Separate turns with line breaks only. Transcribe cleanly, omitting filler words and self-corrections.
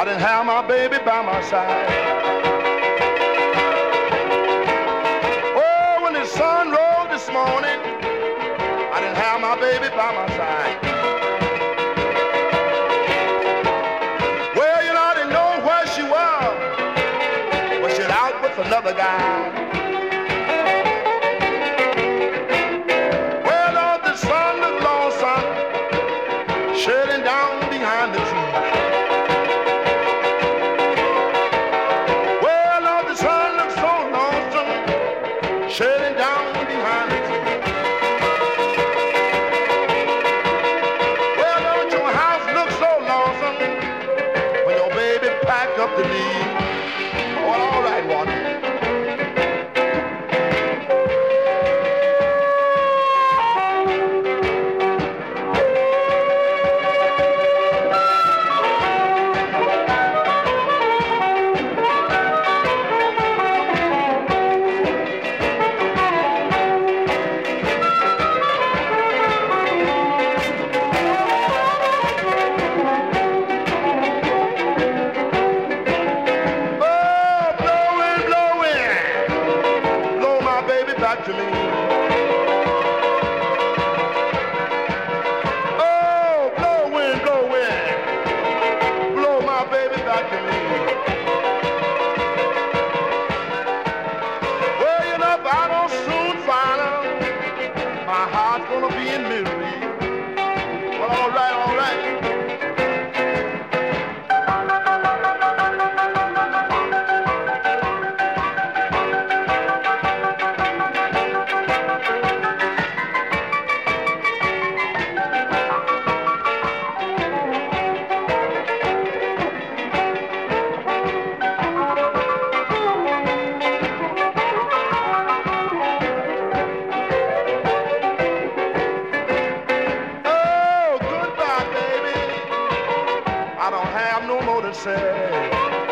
I didn't have my baby by my side. Oh, when the sun rose this morning, I didn't have my baby by my side. Well, you know, I didn't know where she was, but she's out with another guy. Well, oh, the sun looked lonesome, shedding down behind the trees. Shedding down behind the trees. Well, don't your house look so lonesome when your baby packed up to leave? Well, all right, Walter. To me. Oh, blow wind, blow my baby back to me. Well, you know, if I don't soon find her, my heart's gonna be in misery. Well, all right, all right. I don't have no more to say.